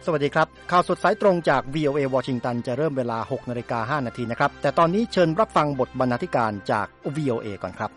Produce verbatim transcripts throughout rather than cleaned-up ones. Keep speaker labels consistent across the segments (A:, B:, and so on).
A: สวัสดีครับข่าวสดสายตรงจาก วี โอ เอ วอชิงตันจะเริ่มเวลา หกนาฬิกาห้านาทีนะครับแต่ตอนนี้เชิญรับฟังบทบรรณาธิการจาก วี โอ เอ ก่อนครับ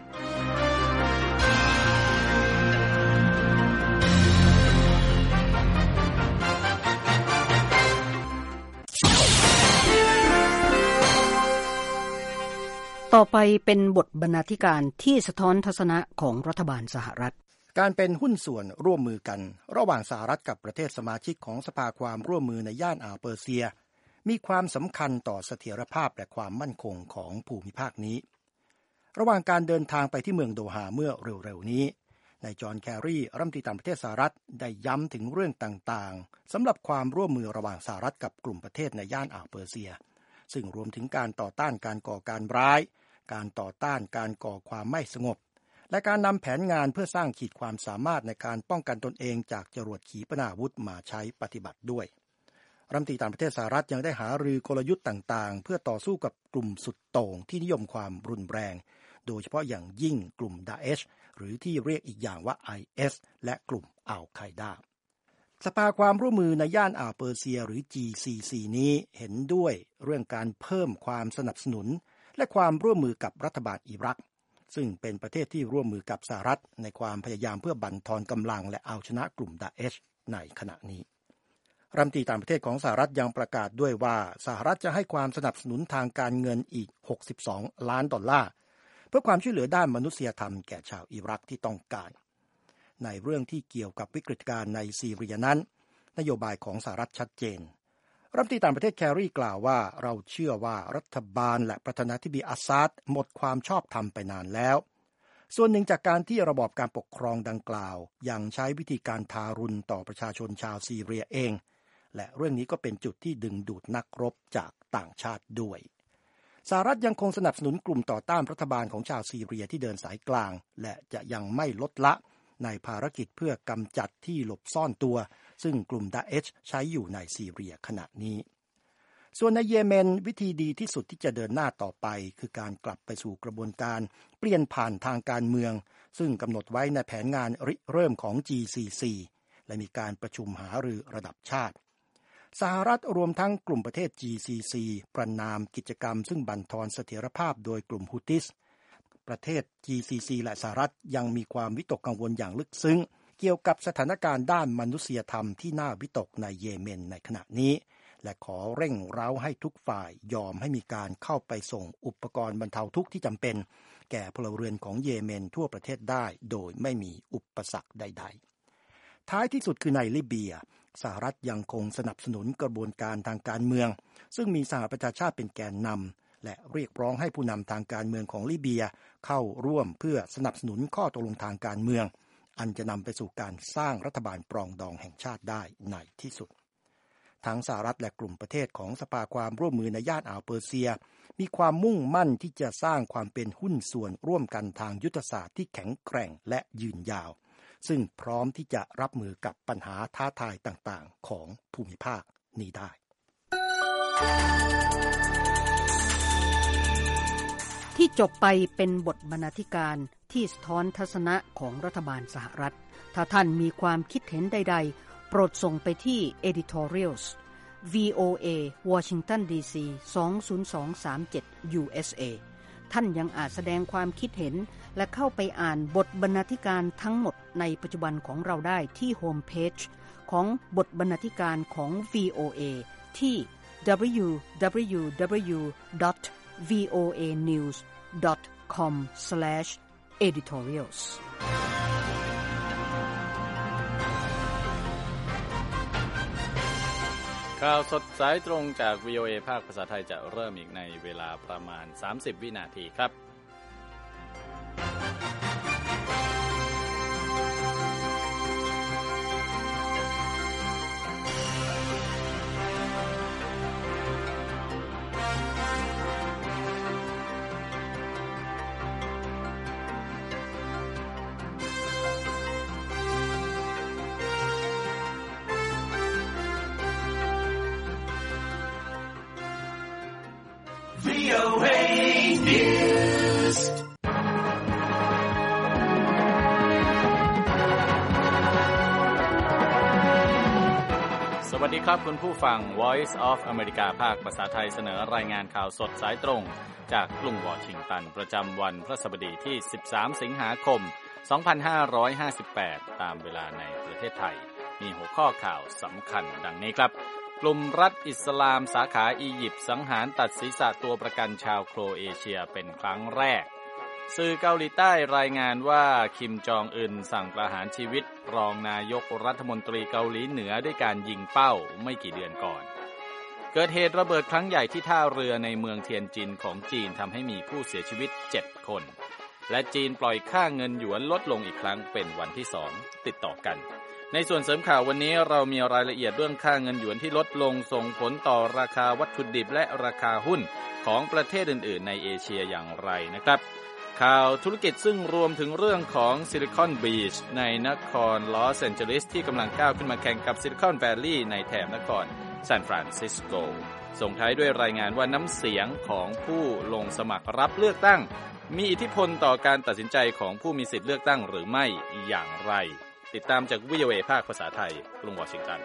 B: ต่อไปเป็นบทบรรณาธิการที่สะท้อนทัศนะของรัฐบาลสหรัฐ
A: การเป็นหุ้นส่วนร่วมมือกันระหว่างสหรัฐกับประเทศสมาชิกของสภาความร่วมมือในย่านอ่าวเปอร์เซียมีความสำคัญต่อเสถียรภาพและความมั่นคงของภูมิภาคนี้ระหว่างการเดินทางไปที่เมืองโดฮาเมื่อเร็วๆนี้นายจอห์นแครีรัฐมนตรีต่างประเทศสหรัฐได้ย้ำถึงเรื่องต่างๆสำหรับความร่วมมือระหว่างสหรัฐกับกลุ่มประเทศในย่านอ่าวเปอร์เซียซึ่งรวมถึงการต่อต้านการก่อการร้ายการต่อต้านการก่อความไม่สงบและการนำแผนงานเพื่อสร้างขีดความสามารถในการป้องกันตนเองจากจรวดขีปนาวุธมาใช้ปฏิบัติด้วยรัฐมนตรีต่างประเทศสหรัฐยังได้หารือกลยุทธ์ต่างๆเพื่อต่อสู้กับกลุ่มสุดโต่งที่นิยมความรุนแรงโดยเฉพาะอย่างยิ่งกลุ่มดาเอชหรือที่เรียกอีกอย่างว่า ไอ เอส และกลุ่มอัลไคดาสภาความร่วมมือในย่านอ่าวเปอร์เซียหรือ จี ซี ซี นี้เห็นด้วยเรื่องการเพิ่มความสนับสนุนและความร่วมมือกับรัฐบาลอิรักซึ่งเป็นประเทศที่ร่วมมือกับสหรัฐในความพยายามเพื่อบั่นทอนกำลังและเอาชนะกลุ่มดาเอชในขณะนี้รัฐมนตรีต่างประเทศของสหรัฐยังประกาศด้วยว่าสหรัฐจะให้ความสนับสนุนทางการเงินอีกหกสิบสองล้านดอลลาร์เพื่อความช่วยเหลือด้านมนุษยธรรมแก่ชาวอิรักที่ต้องการในเรื่องที่เกี่ยวกับวิกฤตการณ์ในซีเรียนั้นนโยบายของสหรัฐชัดเจนรัฐมนตรีต่างประเทศแครีกล่าวว่าเราเชื่อว่ารัฐบาลและประธานาธิบดีอัสซาดหมดความชอบธรรมไปนานแล้วส่วนหนึ่งจากการที่ระบอบการปกครองดังกล่าวยังใช้วิธีการทารุณต่อประชาชนชาวซีเรียเองและเรื่องนี้ก็เป็นจุดที่ดึงดูดนักรบจากต่างชาติด้วยสหรัฐยังคงสนับสนุนกลุ่มต่อต้านรัฐบาลของชาวซีเรียที่เดินสายกลางและจะยังไม่ลดละในภารกิจเพื่อกำจัดที่หลบซ่อนตัวซึ่งกลุ่มดาเอชใช้อยู่ในซีเรียขณะนี้ส่วนในเยเมนวิธีดีที่สุดที่จะเดินหน้าต่อไปคือการกลับไปสู่กระบวนการเปลี่ยนผ่านทางการเมืองซึ่งกำหนดไว้ในแผนงานริเริ่มของ จี ซี ซี และมีการประชุมหารือระดับชาติสหรัฐรวมทั้งกลุ่มประเทศ จี ซี ซี ประณามกิจกรรมซึ่งบั่นทอนเสถียรภาพโดยกลุ่มฮุติสประเทศ จี ซี ซี และสหรัฐยังมีความวิตกกังวลอย่างลึกซึ้งเกี่ยวกับสถานการณ์ด้านมนุษยธรรมที่น่าวิตกในเยเมนในขณะนี้และขอเร่งเร้าให้ทุกฝ่ายยอมให้มีการเข้าไปส่งอุปกรณ์บรรเทาทุกข์ที่จำเป็นแก่พลเรือนของเยเมนทั่วประเทศได้โดยไม่มีอุปสรรคใดๆท้ายที่สุดคือในลิเบียสหรัฐยังคงสนับสนุนกระบวนการทางการเมืองซึ่งมีสหประชาชาติเป็นแกนนำและเรียกร้องให้ผู้นำทางการเมืองของลิเบียเข้าร่วมเพื่อสนับสนุนข้อตกลงทางการเมืองอันจะนำไปสู่การสร้างรัฐบาลปรองดองแห่งชาติได้ในที่สุดทั้งสหรัฐและกลุ่มประเทศของสภาความร่วมมือในย่านอ่าวเปอร์เซียมีความมุ่งมั่นที่จะสร้างความเป็นหุ้นส่วนร่วมกันทางยุทธศาสตร์ที่แข็งแกร่งและยืนยาวซึ่งพร้อมที่จะรับมือกับปัญหาท้าทายต่างๆของภูมิภาคนี้ได้
B: ที่จบไปเป็นบทบรรณาธิการที่สะท้อนทัศนะของรัฐบาลสหรัฐถ้าท่านมีความคิดเห็นใดๆโปรดส่งไปที่ editorials วี โอ เอ Washington ดี ซี สอง ศูนย์ สอง สาม เจ็ด ยู เอส เอ ท่านยังอาจแสดงความคิดเห็นและเข้าไปอ่านบทบรรณาธิการทั้งหมดในปัจจุบันของเราได้ที่โฮมเพจของบทบรรณาธิการของ วี โอ เอ ที่ ดับเบิลยู ดับเบิลยู ดับเบิลยู ดอท วี โอ เอ นิวส์ ดอท คอม สแลช เอดิทอเรียลส์
C: ข่าวสดสายตรงจาก วี โอ เอ ภาคภาษาไทยจะเริ่มอีกในเวลาประมาณสามสิบวินาทีครับสวัสดีครับคุณผู้ฟัง Voice of America ภาคภาษาไทยเสนอรายงานข่าวสดสายตรงจากกรุงวอชิงตันประจำวันพฤหัสบดีที่สิบสามสิงหาคมสองพันห้าร้อยห้าสิบแปดตามเวลาในประเทศไทยมีหัวข้อข่าวสำคัญดังนี้ครับกลุ่มรัฐอิสลามสาขาอียิปต์สังหารตัดศีรษะตัวประกันชาวโครเอเชียเป็นครั้งแรกสื่อเกาหลีใต้รายงานว่าคิมจองอึนสั่งประหารชีวิตรองนายกรัฐมนตรีเกาหลีเหนือด้วยการยิงเป้าไม่กี่เดือนก่อนเกิดเหตุระเบิดครั้งใหญ่ที่ท่าเรือในเมืองเทียนจินของจีนทำให้มีผู้เสียชีวิตเจ็ดคนและจีนปล่อยค่าเงินหยวนลดลงอีกครั้งเป็นวันที่สองติดต่อกันในส่วนเสริมข่าววันนี้เรามีรายละเอียดเรื่องค่าเงินหยวนที่ลดลงส่งผลต่อราคาวัตถุดิบและราคาหุ้นของประเทศอื่นๆในเอเชียอย่างไรนะครับข่าวธุรกิจซึ่งรวมถึงเรื่องของซิลิคอนบีชในนครลอสแอนเจลิสที่กำลังก้าวขึ้นมาแข่งกับซิลิคอนแวลลีย์ในแถบนครซานฟรานซิสโกส่งท้ายด้วยรายงานว่าน้ำเสียงของผู้ลงสมัครรับเลือกตั้งมีอิทธิพลต่อการตัดสินใจของผู้มีสิทธิ์เลือกตั้งหรือไม่อย่างไรติดตามจาก วี โอ เอ ภาคภาษาไทยกรุงวอชิงตัน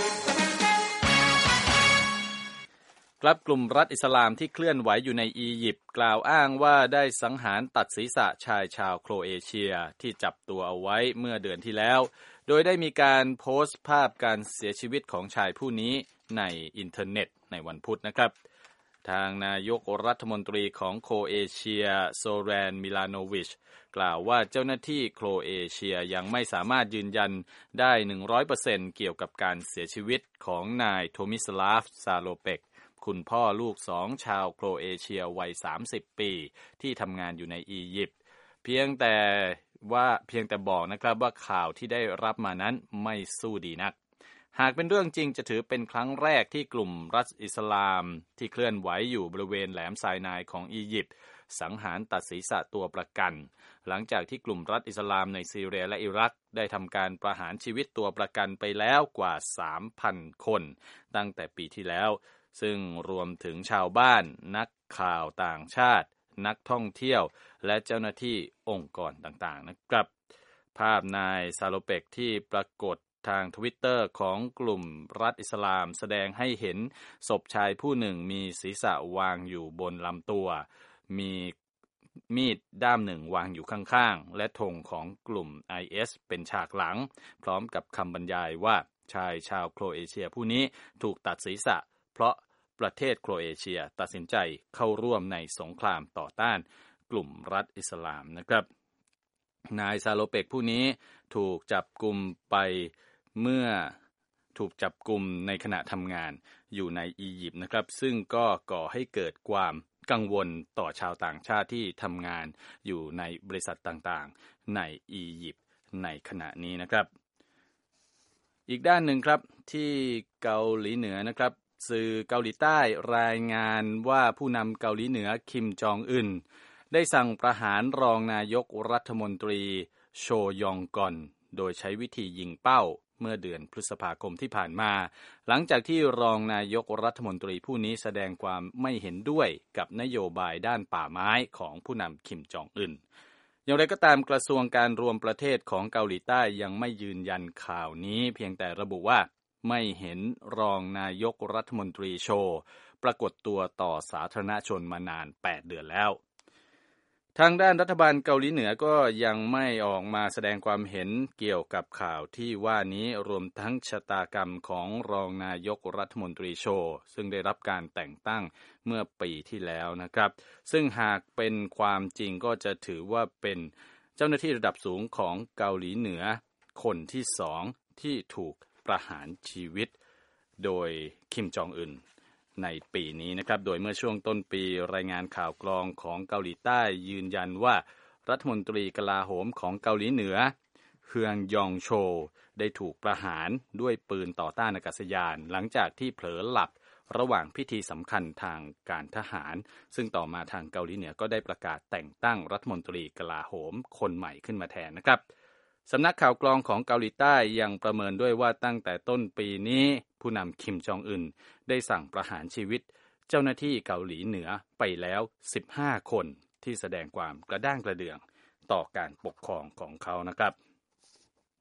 C: ครับกลุ่มรัฐอิสลามที่เคลื่อนไหวอยู่ในอียิปต์กล่าวอ้างว่าได้สังหารตัดศีรษะชายชาวโครเอเชียที่จับตัวเอาไว้เมื่อเดือนที่แล้วโดยได้มีการโพสต์ภาพการเสียชีวิตของชายผู้นี้ในอินเทอร์เน็ตในวันพุธนะครับทางนายกรัฐมนตรีของโครเอเชียโซแรนมิลานโนวิชกล่าวว่าเจ้าหน้าที่โครเอเชียยังไม่สามารถยืนยันได้ หนึ่งร้อยเปอร์เซ็นต์ เกี่ยวกับการเสียชีวิตของนายโทมิสลาฟซาโลเปกคุณพ่อลูกสองชาวโครเอเชียวัยสามสิบปีที่ทำงานอยู่ในอียิปต์เพียงแต่ว่าเพียงแต่บอกนะครับว่าข่าวที่ได้รับมานั้นไม่สู้ดีนักหากเป็นเรื่องจริงจะถือเป็นครั้งแรกที่กลุ่มรัฐอิสลามที่เคลื่อนไหวอยู่บริเวณแหลมไซนายของอียิปต์สังหารตัดศีรษะตัวประกันหลังจากที่กลุ่มรัฐอิสลามในซีเรียและอิรักได้ทำการประหารชีวิตตัวประกันไปแล้วกว่า สามพัน คนตั้งแต่ปีที่แล้วซึ่งรวมถึงชาวบ้านนักข่าวต่างชาตินักท่องเที่ยวและเจ้าหน้าที่องค์กรต่างๆนะครับภาพนายซาโลเปกที่ปรากฏทาง Twitter ของกลุ่มรัฐอิสลามแสดงให้เห็นศพชายผู้หนึ่งมีศีรษะวางอยู่บนลำตัวมีมีดด้ามหนึ่งวางอยู่ข้างๆและธงของกลุ่ม ไอ เอส เป็นฉากหลังพร้อมกับคำบรรยายว่าชายชาวโครเอเชียผู้นี้ถูกตัดศีรษะเพราะประเทศโครเอเชียตัดสินใจเข้าร่วมในสงครามต่อต้านกลุ่มรัฐอิสลามนะครับนายซาโลเปกผู้นี้ถูกจับกุมไปเมื่อถูกจับกุมในขณะทำงานอยู่ในอียิปต์นะครับซึ่งก็ก่อให้เกิดความกังวลต่อชาวต่างชาติที่ทำงานอยู่ในบริษัทต่างๆในอียิปต์ในขณะนี้นะครับอีกด้านหนึ่งครับที่เกาหลีเหนือนะครับสื่อเกาหลีใต้รายงานว่าผู้นำเกาหลีเหนือคิมจองอึนได้สั่งประหารรองนายกรัฐมนตรีโชยองกอนโดยใช้วิธียิงเป้าเมื่อเดือนพฤษภาคมที่ผ่านมาหลังจากที่รองนายกรัฐมนตรีผู้นี้แสดงความไม่เห็นด้วยกับนโยบายด้านป่าไม้ของผู้นำคิมจองอึนอย่างไรก็ตามกระทรวงการรวมประเทศของเกาหลีใต้ยังไม่ยืนยันข่าวนี้เพียงแต่ระบุว่าไม่เห็นรองนายกรัฐมนตรีโชปรากฏตัวต่อสาธารณชนมานานแปดเดือนแล้วทางด้านรัฐบาลเกาหลีเหนือก็ยังไม่ออกมาแสดงความเห็นเกี่ยวกับข่าวที่ว่านี้รวมทั้งชะตากรรมของรองนายกรัฐมนตรีโชซึ่งได้รับการแต่งตั้งเมื่อปีที่แล้วนะครับซึ่งหากเป็นความจริงก็จะถือว่าเป็นเจ้าหน้าที่ระดับสูงของเกาหลีเหนือคนที่สองที่ถูกประหารชีวิตโดยคิมจองอึนในปีนี้นะครับโดยเมื่อช่วงต้นปีรายงานข่าวกรองของเกาหลีใต้ยืนยันว่ารัฐมนตรีกลาโหมของเกาหลีเหนือเฮืองยองโชได้ถูกประหารด้วยปืนต่อต้านอากาศยานหลังจากที่เผลอหลับระหว่างพิธีสำคัญทางการทหารซึ่งต่อมาทางเกาหลีเหนือก็ได้ประกาศแต่งตั้งรัฐมนตรีกลาโหมคนใหม่ขึ้นมาแทนนะครับสำนักข่าวกรองของเกาหลีใต้ยังประเมินด้วยว่าตั้งแต่ต้นปีนี้ผู้นำคิมจองอึนได้สั่งประหารชีวิตเจ้าหน้าที่เกาหลีเหนือไปแล้วสิบห้าคนที่แสดงความกระด้างกระเดื่องต่อการปกครองของเขานะครับ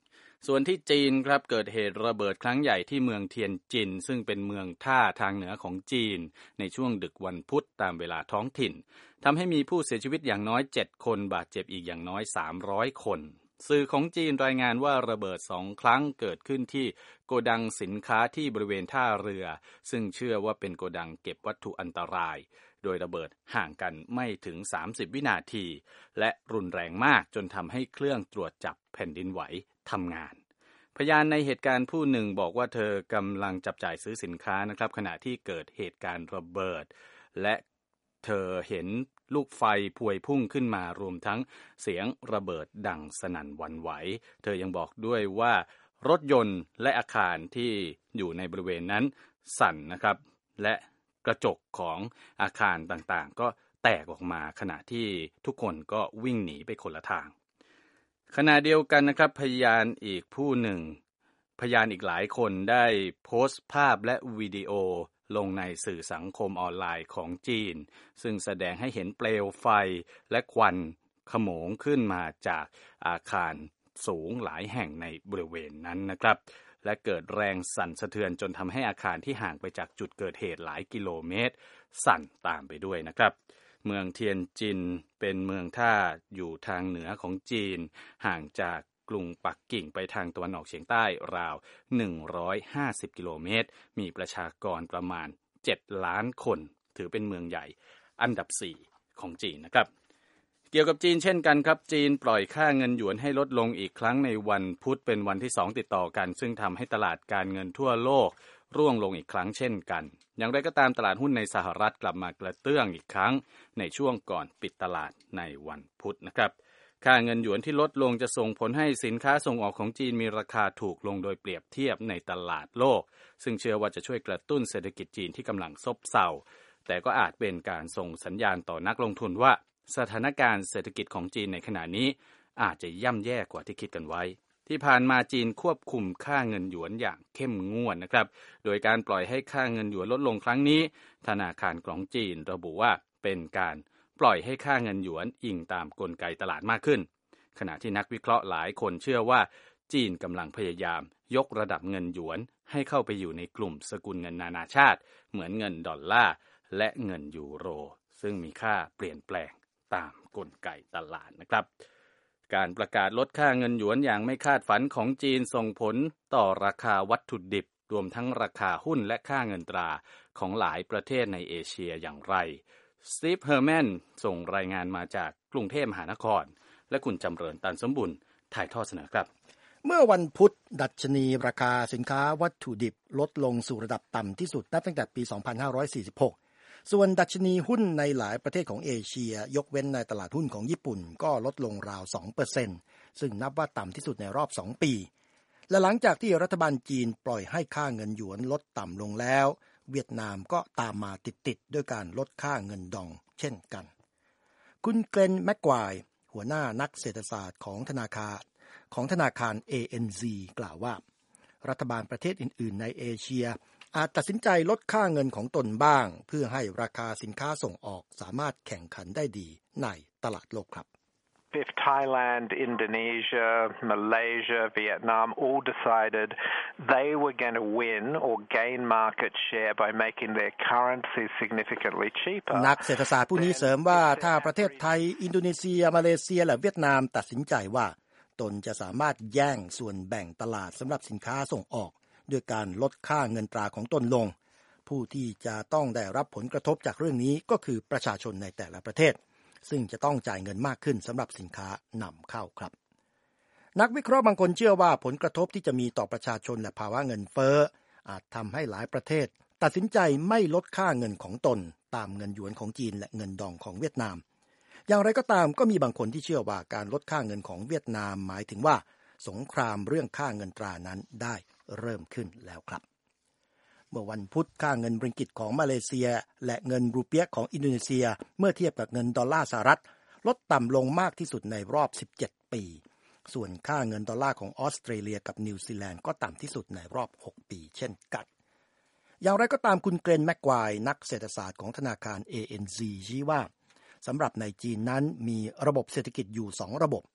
C: ส่วนที่จีนครับเกิดเหตุระเบิดครั้งใหญ่ที่เมืองเทียนจินซึ่งเป็นเมืองท่าทางเหนือของจีนในช่วงดึกวันพุธตามเวลาท้องถิ่นทำให้มีผู้เสียชีวิตอย่างน้อยเจ็ดคนบาดเจ็บอีกอย่างน้อยสามร้อยคนสื่อของจีนรายงานว่าระเบิดสองครั้งเกิดขึ้นที่โกดังสินค้าที่บริเวณท่าเรือซึ่งเชื่อว่าเป็นโกดังเก็บวัตถุอันตรายโดยระเบิดห่างกันไม่ถึงสามสิบวินาทีและรุนแรงมากจนทำให้เครื่องตรวจจับแผ่นดินไหวทำงานพยานในเหตุการณ์ผู้หนึ่งบอกว่าเธอกำลังจับจ่ายซื้อสินค้านะครับขณะที่เกิดเหตุการณ์ระเบิดและเธอเห็นลูกไฟพวยพุ่งขึ้นมารวมทั้งเสียงระเบิดดังสนั่นหวั่นไหวเธอยังบอกด้วยว่ารถยนต์และอาคารที่อยู่ในบริเวณนั้นสั่นนะครับและกระจกของอาคารต่างๆก็แตกออกมาขณะที่ทุกคนก็วิ่งหนีไปคนละทางขณะเดียวกันนะครับพยานอีกผู้หนึ่งพยานอีกหลายคนได้โพสต์ภาพและวิดีโอลงในสื่อสังคมออนไลน์ของจีนซึ่งแสดงให้เห็นเปลวไฟและควันขโมงขึ้นมาจากอาคารสูงหลายแห่งในบริเวณนั้นนะครับและเกิดแรงสั่นสะเทือนจนทำให้อาคารที่ห่างไปจากจุดเกิดเหตุหลายกิโลเมตรสั่นตามไปด้วยนะครับเมืองเทียนจินเป็นเมืองท่าอยู่ทางเหนือของจีนห่างจากกรุงปักกิ่งไปทางตะวันออกเฉียงใต้ราวหนึ่งร้อยห้าสิบกิโลเมตรมีประชากรประมาณเจ็ดล้านคนถือเป็นเมืองใหญ่อันดับสี่ของจีนนะครับเกี่ยวกับจีนเช่นกันครับจีนปล่อยค่าเงินหยวนให้ลดลงอีกครั้งในวันพุธเป็นวันที่สองติดต่อกันซึ่งทำให้ตลาดการเงินทั่วโลกร่วงลงอีกครั้งเช่นกันอย่างไรก็ตามตลาดหุ้นในสหรัฐกลับมากระเตื้องอีกครั้งในช่วงก่อนปิดตลาดในวันพุธนะครับค่าเงินหยวนที่ลดลงจะส่งผลให้สินค้าส่งออกของจีนมีราคาถูกลงโดยเปรียบเทียบในตลาดโลกซึ่งเชื่อว่าจะช่วยกระตุ้นเศรษฐกิจจีนที่กำลังซบเซาแต่ก็อาจเป็นการส่งสัญญาณต่อนักลงทุนว่าสถานการณ์เศรษฐกิจของจีนในขณะนี้อาจจะย่ำแย่กว่าที่คิดกันไว้ที่ผ่านมาจีนควบคุมค่าเงินหยวนอย่างเข้มงวดนะครับโดยการปล่อยให้ค่าเงินหยวนลดลงครั้งนี้ธนาคารของจีนระบุว่าเป็นการปล่อยให้ค่าเงินหยวนอิงตามกลไกตลาดมากขึ้นขณะที่นักวิเคราะห์หลายคนเชื่อว่าจีนกำลังพยายามยกระดับเงินหยวนให้เข้าไปอยู่ในกลุ่มสกุลเงินนานาชาติเหมือนเงินดอลลาร์และเงินยูโรซึ่งมีค่าเปลี่ยนแปลงตามกลไกตลาดนะครับการประกาศลดค่าเงินหยวนอย่างไม่คาดฝันของจีนส่งผลต่อราคาวัตถุดิบรวมทั้งราคาหุ้นและค่าเงินตราของหลายประเทศในเอเชียอย่างไรสตีฟเฮอร์แมนส่งรายงานมาจากกรุงเทพมหานครและคุณจำเริญตันสมบุญถ่ายทอดเสนอครับ
A: เมื่อวันพุธดัชนีราคาสินค้าวัตถุดิบลดลงสู่ระดับต่ำที่สุดนับตั้งแต่ปี สองพันห้าร้อยสี่สิบหก ส่วนดัชนีหุ้นในหลายประเทศของเอเชียยกเว้นในตลาดหุ้นของญี่ปุ่นก็ลดลงราว สองเปอร์เซ็นต์ ซึ่งนับว่าต่ำที่สุดในรอบสองปีและหลังจากที่รัฐบาลจีนปล่อยให้ค่าเงินหยวนลดต่ำลงแล้วเวียดนามก็ตามมาติดๆด้วยการลดค่าเงินดองเช่นกันคุณเกรนแม็กควายหัวหน้านักเศรษฐศาสตร์ของธนาคารของธนาคาร เอ เอ็น ซี กล่าวว่ารัฐบาลประเทศอื่นๆในเอเชียอาจตัดสินใจลดค่าเงินของตนบ้างเพื่อให้ราคาสินค้าส่งออกสามารถแข่งขันได้ดีในตลาดโลกครับ
D: If Thailand, Indonesia, Malaysia, Vietnam all decided they were going to win or gain market share by making their currency significantly cheaper
A: นักเศรษฐศาสตร์ผู้นี้เสริมว่าถ้าประเทศไทยอินโดนีเซียมาเลเซียและเวียดนามตัดสินใจว่าตนจะสามารถแย่งส่วนแบ่งตลาดสำหรับสินค้าส่งออกด้วยการลดค่าเงินตราของตนลงผู้ที่จะต้องได้รับผลกระทบจากเรื่องนี้ก็คือประชาชนในแต่ละประเทศซึ่งจะต้องจ่ายเงินมากขึ้นสำหรับสินค้านำเข้าครับนักวิเคราะห์บางคนเชื่อว่าผลกระทบที่จะมีต่อประชาชนและภาวะเงินเฟ้ออาจทำให้หลายประเทศตัดสินใจไม่ลดค่าเงินของตนตามเงินหยวนของจีนและเงินดองของเวียดนามอย่างไรก็ตามก็มีบางคนที่เชื่อว่าการลดค่าเงินของเวียดนามหมายถึงว่าสงครามเรื่องค่าเงินตรานั้นได้เริ่มขึ้นแล้วครับเมื่อวันพุธค่าเงินริงกิตของมาเลเซียและเงินรูเปียของอินโดนีเซียเมื่อเทียบกับเงินดอลลาร์สหรัฐลดต่ำลงมากที่สุดในรอบสิบเจ็ดปีส่วนค่าเงินดอลลาร์ของออสเตรเลียกับนิวซีแลนด์ก็ต่ำที่สุดในรอบหกปีเช่นกันอย่างไรก็ตามคุณเกรนแม็กควายนักเศรษฐศาสตร์ของธนาคาร เอ เอ็น ซี ชี้ว่าสำหรับในจีนนั้นมีระบบเศรษฐกิจอยู่สองระบบ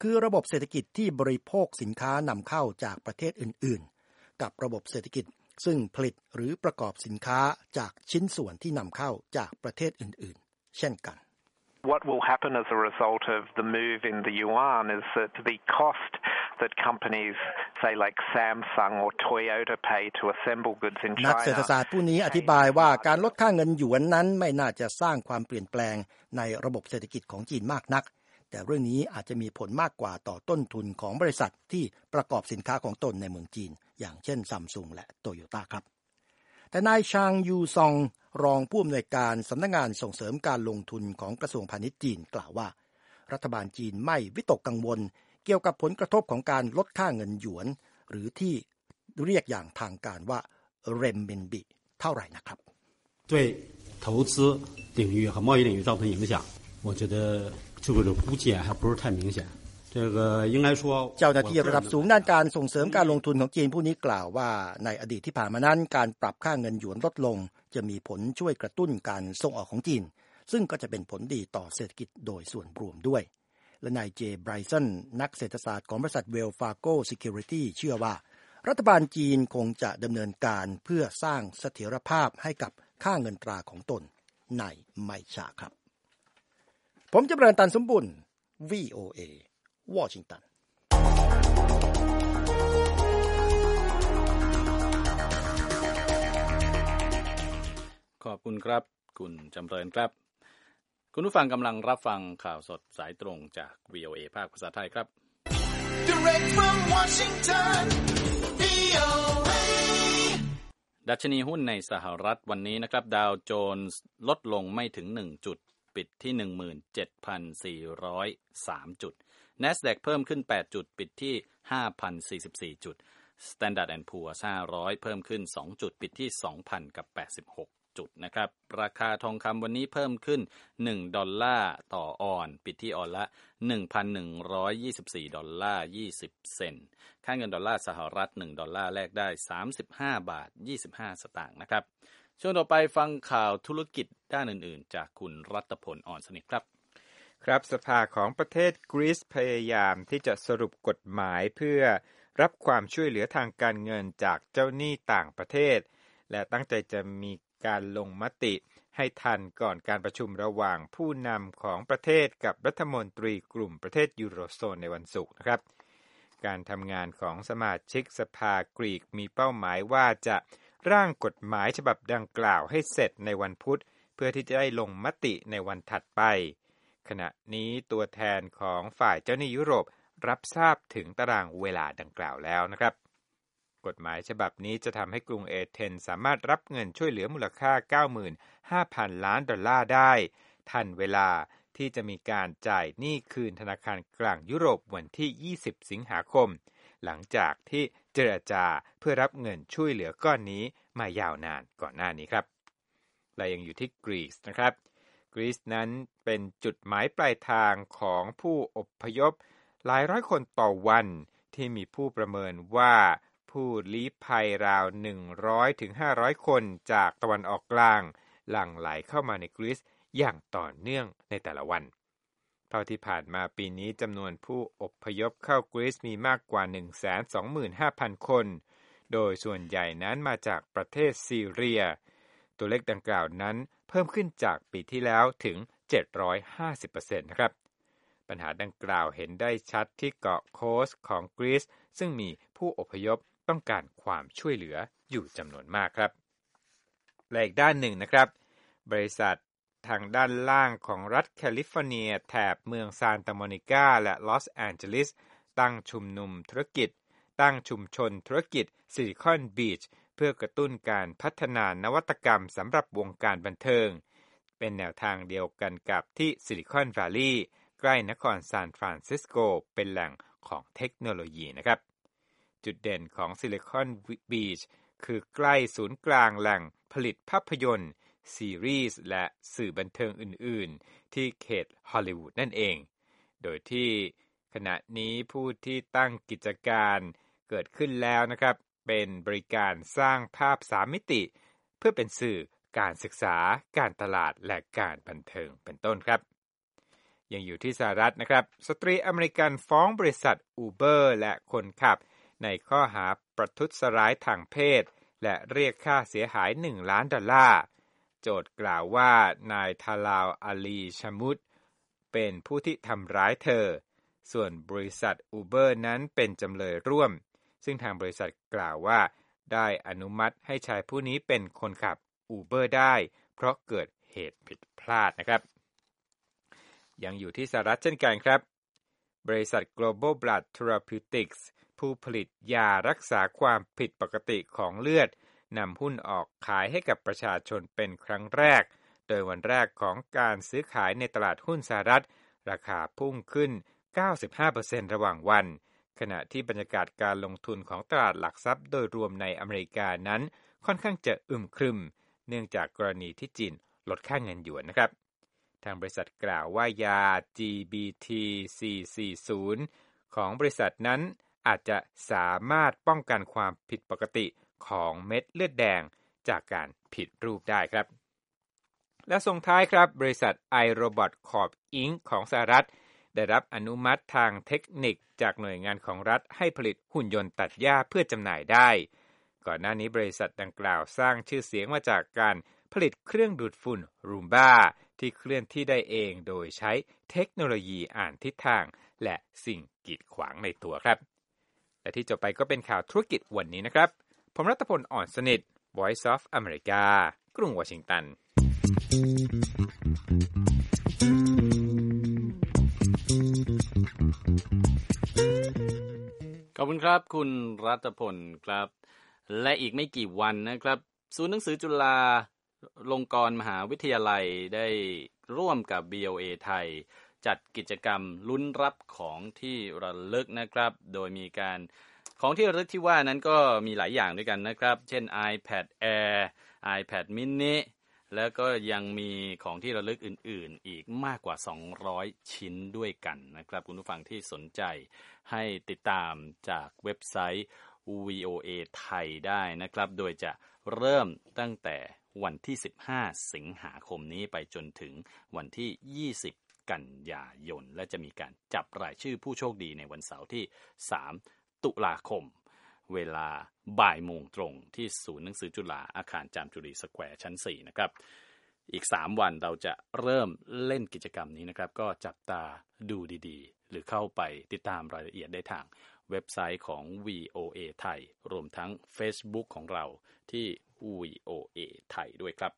A: คือระบบเศรษฐกิจที่บริโภคสินค้านำเข้าจากประเทศอื่นๆกับระบบเศรษฐกิจซึ่งผลิตหรือประกอบสินค้าจากชิ้นส่วนที่นำเข้าจากประเทศอื่นๆเช่นกัน
D: What will happen as a result of the move in the yuan is that the cost that companies, say like Samsung or Toyota pay to assemble goods in China
A: นักเศรษฐศาสตร์ผู้นี้อธิบายว่าการลดค่าเงินหยวนนั้นไม่น่าจะสร้างความเปลี่ยนแปลงในระบบเศรษฐกิจของจีนมากนักแต่เรื่องนี้อาจจะมีผลมากกว่าต่อต้นทุนของบริษัทที่ประกอบสินค้าของตนในเมืองจีนอย่างเช่น Samsung และ Toyota ครับแต่นายชางยูซองรองผู้อำนวยการสำนักงานส่งเสริมการลงทุนของกระทรวงพาณิชย์จีนกล่าวว่ารัฐบาลจีนไม่วิตกกังวลเกี่ยวกับผลกระทบของการลดค่าเงินหยวนหรือที่เรียกอย่างทางการว่าเรมมินบิเท่าไหร่นะครับ
E: 对投资领域和贸易领域造成影响我觉得这个估计还不是太明显这个应该说
A: เจ้าหน้าที่ระดับสูงด้านการส่งเสริมการลงทุนของจีนผู้นี้กล่าวว่าในอดีตที่ผ่านมานั้นการปรับค่าเงินหยวนลดลงจะมีผลช่วยกระตุ้นการส่งออกของจีนซึ่งก็จะเป็นผลดีต่อเศรษฐกิจโดยส่วนรวมด้วยและนายเจไบรซันนักเศรษฐศาสตร์ของบริษัทเวลฟาโกซิเคียวริตี้เชื่อว่ารัฐบาลจีนคงจะดำเนินการเพื่อสร้างเสถียรภาพให้กับค่าเงินตราของตนในไม่ช้าครับผมจะเริญตันสมบุญ วี โอ เอ วอชิงตัน
C: ขอบคุณครับคุณจำเริญครับคุณผู้ฟังกำลังรับฟังข่าวสดสายตรงจาก วี โอ เอ ภาคภาษาไทยครับ Direct from Washington วี โอ เอ ดัชนีหุ้นในสหรัฐวันนี้นะครับดาวโจนส์ลดลงไม่ถึงหนึ่งจุดปิดที่ หนึ่งหมื่นเจ็ดพันสี่ร้อยสาม จุด NASDAQ เพิ่มขึ้นแปดจุดปิดที่ ห้าพันสี่สิบสี่ จุด Standard แอนด์ Poor's ห้าร้อยเพิ่มขึ้นสองจุดปิดที่ สองพันแปดสิบหก จุดนะครับราคาทองคำวันนี้เพิ่มขึ้นหนึ่งดอลลาร์ต่อออนซ์ปิดที่ออนซ์ละ หนึ่งพันหนึ่งร้อยยี่สิบสี่ ดอลลาร์ยี่สิบเซนต์ค่าเงินดอลลาร์สหรัฐหนึ่งดอลลาร์แลกได้สามสิบห้าบาทยี่สิบห้าสตางค์นะครับช่วงต่อไปฟังข่าวธุรกิจด้านอื่นๆจากคุณรัตพลอ่อนสนิทครับ
F: ครับสภาของประเทศกรีซพยายามที่จะสรุปกฎหมายเพื่อรับความช่วยเหลือทางการเงินจากเจ้าหนี้ต่างประเทศและตั้งใจจะมีการลงมติให้ทันก่อนการประชุมระหว่างผู้นำของประเทศกับรัฐมนตรีกลุ่มประเทศยูโรโซนในวันศุกร์นะครับการทำงานของสมาชิกสภากรีกมีเป้าหมายว่าจะร่างกฎหมายฉบับดังกล่าวให้เสร็จในวันพุธเพื่อที่จะได้ลงมติในวันถัดไปขณะนี้ตัวแทนของฝ่ายเจ้าหนี้ยุโรปรับทราบถึงตารางเวลาดังกล่าวแล้วนะครับกฎหมายฉบับนี้จะทำให้กรุงเอเธนสามารถรับเงินช่วยเหลือมูลค่า เก้าหมื่นห้าพัน ล้านดอลลาร์ได้ทันเวลาที่จะมีการจ่ายหนี้คืนธนาคารกลางยุโรปวันที่ยี่สิบสิงหาคมหลังจากที่เจรจาเพื่อรับเงินช่วยเหลือก้อนนี้มายาวนานก่อนหน้านี้ครับและยังอยู่ที่กรีซนะครับกรีซนั้นเป็นจุดหมายปลายทางของผู้อพยพหลายร้อยคนต่อวันที่มีผู้ประเมินว่าผู้ลี้ภัยราว หนึ่งร้อยถึงห้าร้อย คนจากตะวันออกกลางหลั่งไหลเข้ามาในกรีซอย่างต่อเนื่องในแต่ละวันเท่าที่ผ่านมาปีนี้จำนวนผู้อพยพเข้ากรีซมีมากกว่า หนึ่งแสนสองหมื่นห้าพัน คนโดยส่วนใหญ่นั้นมาจากประเทศซีเรียตัวเลขดังกล่าวนั้นเพิ่มขึ้นจากปีที่แล้วถึง เจ็ดร้อยห้าสิบเปอร์เซ็นต์ นะครับปัญหาดังกล่าวเห็นได้ชัดที่เกาะโคสของกรีซซึ่งมีผู้อพยพต้องการความช่วยเหลืออยู่จำนวนมากครับและอีกด้านหนึ่งนะครับบริษัททางด้านล่างของรัฐแคลิฟอร์เนียแถบเมืองซานตาโมนิกาและลอสแอนเจลิสตั้งชุมนุมธุรกิจตั้งชุมชนธุรกิจซิลิคอนบีชเพื่อกระตุ้นการพัฒนานวัตกรรมสำหรับวงการบันเทิงเป็นแนวทางเดียวกันกับที่ซิลิคอนแวลลีย์ใกล้นครซานฟรานซิสโกเป็นแหล่งของเทคโนโลยีนะครับจุดเด่นของซิลิคอนบีชคือใกล้ศูนย์กลางแหล่งผลิตภาพยนตร์ซีรีส์และสื่อบันเทิงอื่นๆที่เขตฮอลลีวูดนั่นเองโดยที่ขณะนี้ผู้ที่ตั้งกิจการเกิดขึ้นแล้วนะครับเป็นบริการสร้างภาพสามมิติเพื่อเป็นสื่อการศึกษาการตลาดและการบันเทิงเป็นต้นครับยังอยู่ที่สหรัฐนะครับสตรีอเมริกันฟ้องบริษัท Uber และคนขับในข้อหาประทุษร้ายทางเพศและเรียกค่าเสียหายหนึ่งล้านดอลลาร์โจทก์กล่าวว่านายทาลาวอาลีชามุดเป็นผู้ที่ทำร้ายเธอส่วนบริษัท Uber นั้นเป็นจำเลยร่วมซึ่งทางบริษัทกล่าวว่าได้อนุมัติให้ชายผู้นี้เป็นคนขับ Uber ได้เพราะเกิดเหตุผิดพลาดนะครับยังอยู่ที่สหรัฐเช่นกันครับบริษัท Global Blood Therapeutics ผู้ผลิตยารักษาความผิดปกติของเลือดนำหุ้นออกขายให้กับประชาชนเป็นครั้งแรกโดยวันแรกของการซื้อขายในตลาดหุ้นสหรัฐราคาพุ่งขึ้น เก้าสิบห้าเปอร์เซ็นต์ ระหว่างวันขณะที่บรรยากาศการลงทุนของตลาดหลักทรัพย์โดยรวมในอเมริกานั้นค่อนข้างจะอึมครึมเนื่องจากกรณีที่จีนลดค่าเงินหยวนนะครับทางบริษัทกล่าวว่ายา จี บี ที สี่ร้อยสี่สิบ ของบริษัทนั้นอาจจะสามารถป้องกันความผิดปกติของเม็ดเลือดแดงจากการผิดรูปได้ครับและส่งท้ายครับบริษัท iRobot Corp อิงค์ ของสหรัฐได้รับอนุมัติทางเทคนิคจากหน่วยงานของรัฐให้ผลิตหุ่นยนต์ตัดหญ้าเพื่อจำหน่ายได้ก่อนหน้านี้บริษัทดังกล่าวสร้างชื่อเสียงมาจากการผลิตเครื่องดูดฝุ่น Roomba ที่เคลื่อนที่ได้เองโดยใช้เทคโนโลยีอ่านทิศทางและสิ่งกีดขวางในตัวครับและที่จบไปก็เป็นข่าวธุรกิจวันนี้นะครับผมรัตพล อ่อนสนิท Voice of America กรุงวอชิงตัน
C: ขอบคุณครับคุณรัตพลครับและอีกไม่กี่วันนะครับศูนย์หนังสือจุฬาลงกรณ์มหาวิทยาลัยได้ร่วมกับ วี โอ เอ ไทยจัดกิจกรรมลุ้นรับของที่ระลึกนะครับโดยมีการของที่ระลึกที่ว่านั้นก็มีหลายอย่างด้วยกันนะครับเช่น iPad Air iPad mini แล้วก็ยังมีของที่ระลึกอื่นๆอีกมากกว่าสองร้อยชิ้นด้วยกันนะครับคุณผู้ฟังที่สนใจให้ติดตามจากเว็บไซต์ วี โอ เอ ไทยได้นะครับโดยจะเริ่มตั้งแต่วันที่สิบห้าสิงหาคมนี้ไปจนถึงวันที่ยี่สิบกันยายนและจะมีการจับรายชื่อผู้โชคดีในวันเสาร์ที่สามตุลาคมเวลาบ่ายโมงตรงที่ศูนย์หนังสือจุฬาอาคารจามจุรีสแควร์ชั้นสี่นะครับอีกสามวันเราจะเริ่มเล่นกิจกรรมนี้นะครับก็จับตาดูดีๆหรือเข้าไปติดตามรายละเอียดได้ทางเว็บไซต์ของ วี โอ เอ ไทยรวมทั้ง Facebook ของเราที่ วี โอ เอ ไทยด้วยครับ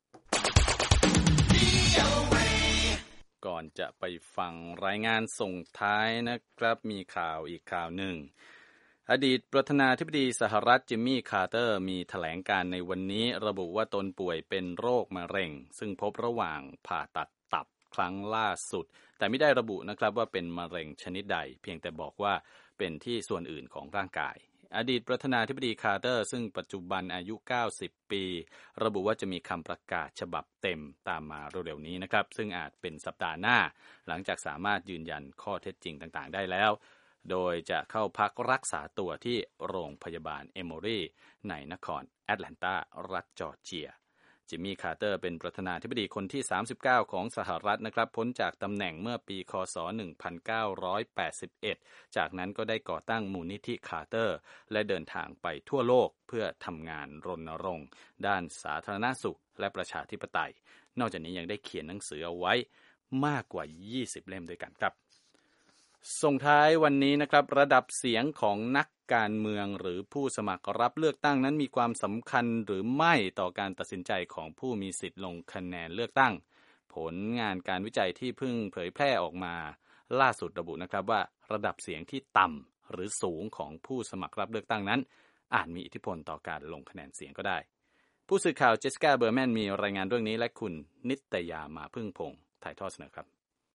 C: ก่อนจะไปฟังรายงานส่งท้ายนะครับมีข่าวอีกข่าวหนึ่งอดีตประธานาธิบดีสหรัฐจิมมี่คาร์เตอร์มีแถลงการในวันนี้ระบุว่าตนป่วยเป็นโรคมะเร็งซึ่งพบระหว่างผ่าตัดตับครั้งล่าสุดแต่ไม่ได้ระบุนะครับว่าเป็นมะเร็งชนิดใดเพียงแต่บอกว่าเป็นที่ส่วนอื่นของร่างกายอดีตประธานาธิบดีคาร์เตอร์ซึ่งปัจจุบันอายุเก้าสิบปีระบุว่าจะมีคำประกาศฉบับเต็มตามมาเร็วๆนี้นะครับซึ่งอาจเป็นสัปดาห์หน้าหลังจากสามารถยืนยันข้อเท็จจริงต่างๆได้แล้วโดยจะเข้าพักรักษาตัวที่โรงพยาบาลเอโมรีในนครแอตแลนตารัฐจอร์เจียจิมมี่คาร์เตอร์เป็นประธานาธิบดีคนที่สามสิบเก้าของสหรัฐนะครับพ้นจากตำแหน่งเมื่อปีคศหนึ่งพันเก้าร้อยแปดสิบเอ็ดจากนั้นก็ได้ก่อตั้งมูลนิธิคาร์เตอร์และเดินทางไปทั่วโลกเพื่อทำงานรณรงค์ด้านสาธารณสุขและประชาธิปไตยนอกจากนี้ยังได้เขียนหนังสือเอาไว้มากกว่ายี่สิบเล่มด้วยกันครับส่งท้ายวันนี้นะครับระดับเสียงของนักการเมืองหรือผู้สมัครรับเลือกตั้งนั้นมีความสำคัญหรือไม่ต่อการตัดสินใจของผู้มีสิทธิ์ลงคะแนนเลือกตั้งผลงานการวิจัยที่เพิ่งเผยแพร่ออกมาล่าสุดระบุนะครับว่าระดับเสียงที่ต่ำหรือสูงของผู้สมัครรับเลือกตั้งนั้นอาจมีอิทธิพลต่อการลงคะแนนเสียงก็ได้ผู้สื่อข่าวเจสสิก้าเบอร์แมนมีรายงานเรื่องนี้และคุณนิตยามาพึ่งพงษ์ถ่ายทอดเสนอครับ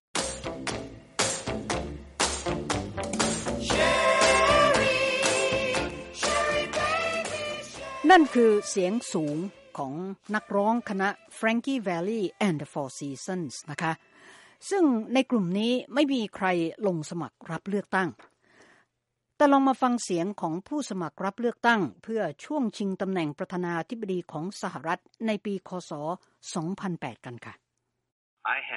B: นั่นคือเสียงสูงของนักร้องคณะ Frankie Valli and the Four Seasons นะคะซึ่งในกลุ่มนี้ไม่มีใครลงสมัครรับเลือกตั้งแต่ลองมาฟังเสียงของผู้สมัครรับเลือกตั้งเพื่อช่วงชิงตำแหน่งประธานาธิบดีของสหรัฐในปีคศสองพันแปดกันค่ะ
G: I have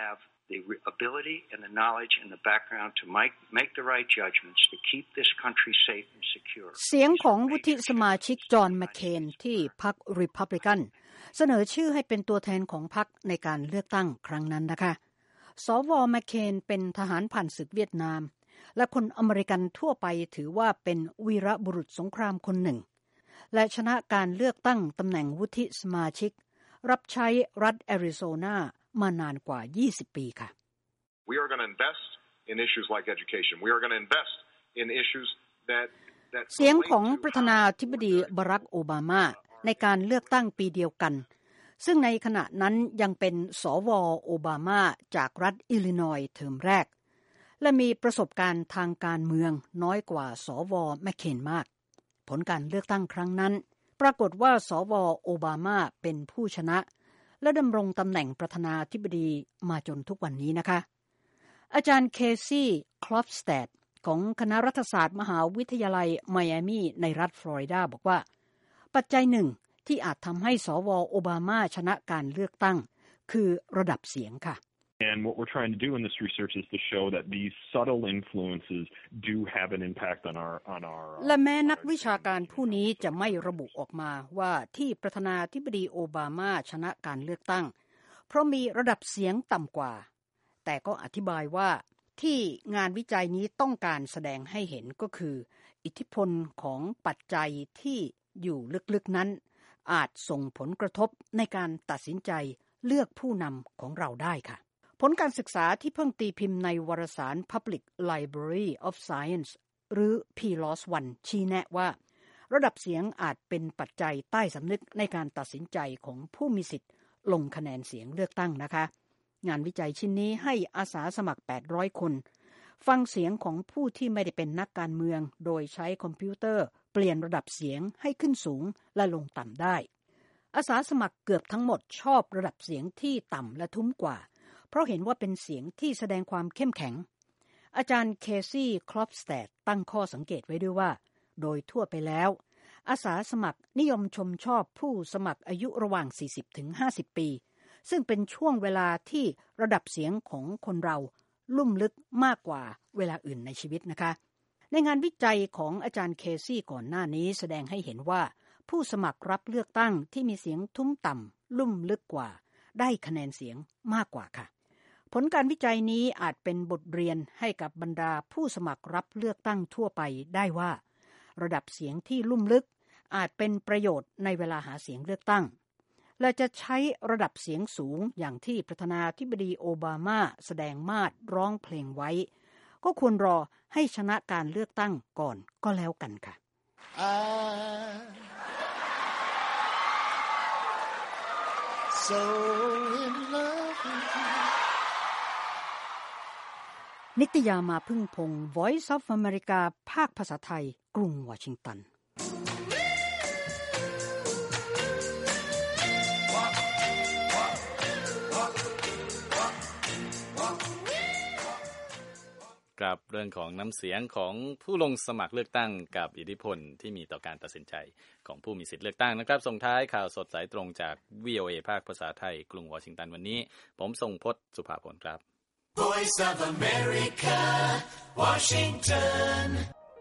G: the ability and the knowledge and the background to make, make the right judgments to keep this country safe and secure.
B: เสียงของวุฒิสมาชิกจอห์นแมคเคนที่พรรครีพับลิกันเสนอชื่อให้เป็นตัวแทนของพรรคในการเลือกตั้งครั้งนั้นนะคะสวแมคเคนเป็นทหารผ่านศึกเวียดนามและคนอเมริกันทั่วไปถือว่าเป็นวีรบุรุษสงครามคนหนึ่งและชนะการเลือกตั้งตำแหน่งวุฒิสมาชิกรับใช้รัฐแอริโซนามานานกว่ายี่สิบปีค่ะ
H: We are going to invest in issues like education. We are going to invest in issues that that
B: เสียงของประธานาธิบดีบารักโอบามาในการเลือกตั้งปีเดียวกันซึ่งในขณะนั้นยังเป็นสวโอบามาจากรัฐอิลลินอยส์เทอมแรกและมีประสบการณ์ทางการเมืองน้อยกว่าสวแมคเคนมากผลการเลือกตั้งครั้งนั้นปรากฏว่าสวโอบามาเป็นผู้ชนะและดำรงตำแหน่งประธานาธิบดีมาจนทุกวันนี้นะคะอาจารย์เคซี่คลอฟสแตดของคณะรัฐศาสตร์มหาวิทยาลัยไมอามีในรัฐฟลอริดาบอกว่าปัจจัยหนึ่งที่อาจทำให้สวโอบามาชนะการเลือกตั้งคือระดับเสียงค่ะ
I: And what we're trying to do in this research is to show that these subtle influences do have an impact on our on our
B: และแม้นักวิชาการผู้นี้จะไม่ระบุออกมาว่าที่ประธานาธิบดีโอบามาชนะการเลือกตั้งเพราะมีระดับเสียงต่ำกว่าแต่ก็อธิบายว่าที่งานวิจัยนี้ต้องการแสดงให้เห็นก็คืออิทธิพลของปัจจัยที่อยู่ลึกๆนั้นอาจส่งผลกระทบในการตัดสินใจเลือกผู้นำของเราได้ค่ะผลการศึกษาที่เพิ่งตีพิมพ์ในวารสาร Public Library of Science หรือ พี แอล โอ เอส วัน ชี้แนะว่าระดับเสียงอาจเป็นปัจจัยใต้สำนึกในการตัดสินใจของผู้มีสิทธิ์ลงคะแนนเสียงเลือกตั้งนะคะงานวิจัยชิ้นนี้ให้อาสาสมัครแปดร้อยคนฟังเสียงของผู้ที่ไม่ได้เป็นนักการเมืองโดยใช้คอมพิวเตอร์เปลี่ยนระดับเสียงให้ขึ้นสูงและลงต่ำได้อาสาสมัครเกือบทั้งหมดชอบระดับเสียงที่ต่ำและทุ้มกว่าเพราะเห็นว่าเป็นเสียงที่แสดงความเข้มแข็งอาจารย์เคซี่คลอฟสแตดตั้งข้อสังเกตไว้ด้วยว่าโดยทั่วไปแล้วอาสาสมัครนิยมชมชอบผู้สมัครอายุระหว่าง สี่สิบถึงห้าสิบ ปีซึ่งเป็นช่วงเวลาที่ระดับเสียงของคนเราลุ่มลึกมากกว่าเวลาอื่นในชีวิตนะคะในงานวิจัยของอาจารย์เคซี่ก่อนหน้านี้แสดงให้เห็นว่าผู้สมัครรับเลือกตั้งที่มีเสียงทุ้มต่ำลุ่มลึกกว่าได้คะแนนเสียงมากกว่าค่ะผลการวิจัยนี้อาจเป็นบทเรียนให้กับบรรดาผู้สมัครรับเลือกตั้งทั่วไปได้ว่าระดับเสียงที่ลุ่มลึกอาจเป็นประโยชน์ในเวลาหาเสียงเลือกตั้งและจะใช้ระดับเสียงสูงอย่างที่ประธานาธิบดีโอบามาแสดงมาดร้องเพลงไว้ก็ควรรอให้ชนะการเลือกตั้งก่อนก็แล้วกันค่ะ
J: So in love with you
B: นิตยามาพึ่งพงศ์ Voice of America ภาคภาษาไทยกรุงวอชิงตัน
C: กับเรื่องของน้ำเสียงของผู้ลงสมัครเลือกตั้งกับอิทธิพลที่มีต่อการตัดสินใจของผู้มีสิทธิเลือกตั้งนะครับส่งท้ายข่าวสดสายตรงจาก วี โอ เอ ภาคภาษาไทยกรุงวอชิงตันวันนี้ผมทรงพจน์สุภาพลครับ
J: Voice of America Washington